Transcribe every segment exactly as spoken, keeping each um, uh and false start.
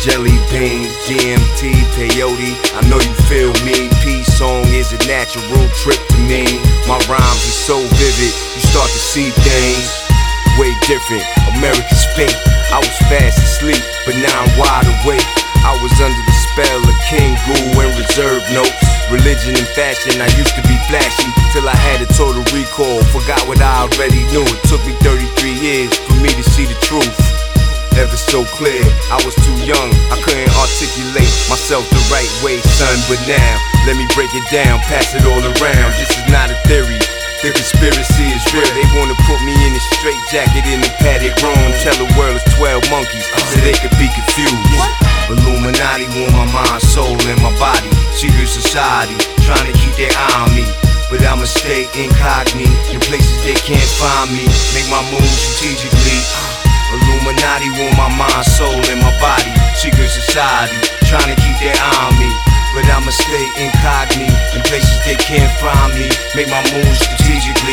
jelly beans, G M T, peyote, I know you feel me. Peace song is a natural trip to me. My rhymes are so vivid, you start to see things way different. America's fate, I was fast asleep, but now I'm wide awake. I was under the spell of King Guru and reserve notes. Religion and fashion, I used to be flashy till I had a total recall. Forgot what I already knew. It took me thirty-three years for me to see the truth. Ever so clear, I was too young, I couldn't articulate myself the right way, son. But now, let me break it down, pass it all around. This is not a theory, the conspiracy is real. They wanna put me in a straight jacket in a padded room, tell the world it's twelve monkeys, so they could be confused. Illuminati want my mind, soul, and my body. Secret society, trying to keep their eye on me, but I'ma stay incognito in places they can't find me. Make my moves strategically. Illuminati want my mind, soul, and my body. Secret society, trying to keep their eye on me, but I'ma stay incognito in places they can't find me. Make my moves strategically.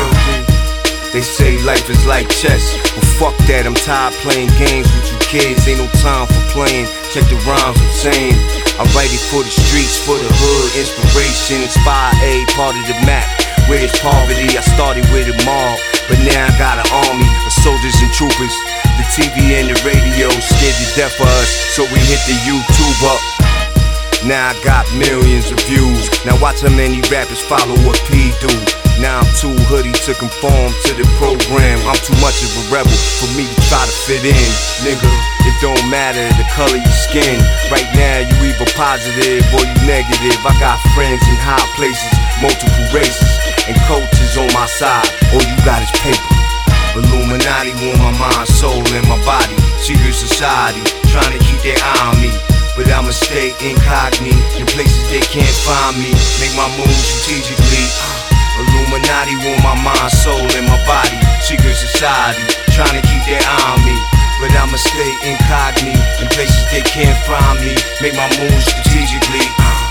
They say life is like chess, but fuck that, I'm tired playing games with you kids. Ain't no time for playing, check the rhymes I'm saying. I write it for the streets, for the hood, inspiration, inspire a part of the map. Where it's poverty, I started with a mob, but now I got an army of soldiers and troopers. The T V and the radio scared to death for us, so we hit the YouTube up. Now I got millions of views. Now watch how many rappers follow what P do. Now I'm too hoodie to conform to the program. I'm too much of a rebel for me to try to fit in. Nigga, it don't matter the color of your skin. Right now you either positive or you negative. I got friends in high places, multiple races, and coaches on my side. All you got is paper. Illuminati want my mind, soul, and my body. Secret society, trying to keep their eye on me, but I'ma stay incognito in places they can't find me. Make my moves strategically. Illuminati want my mind, soul, and my body. Secret society, trying to keep their eye on me, but I'ma stay incognito in places they can't find me. Make my moves strategically.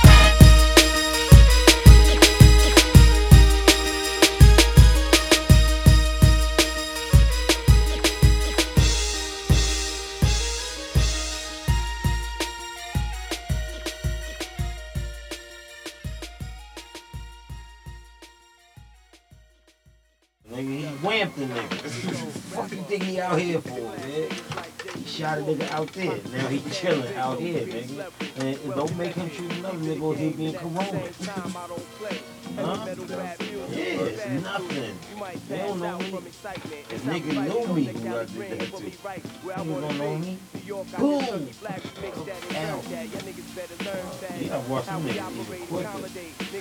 Nigga, he whamped the nigga. What the fuck you think he out here for, man? He shot a nigga out there. Now he chilling out here, nigga. And it don't make him shoot another nigga or he'll be in Corona. Huh? Yeah, it's nothing. They don't know me. If nigga know me, who I did that to. Niggas don't know me. Boom! Ow. Yeah, I watched them niggas even quicker.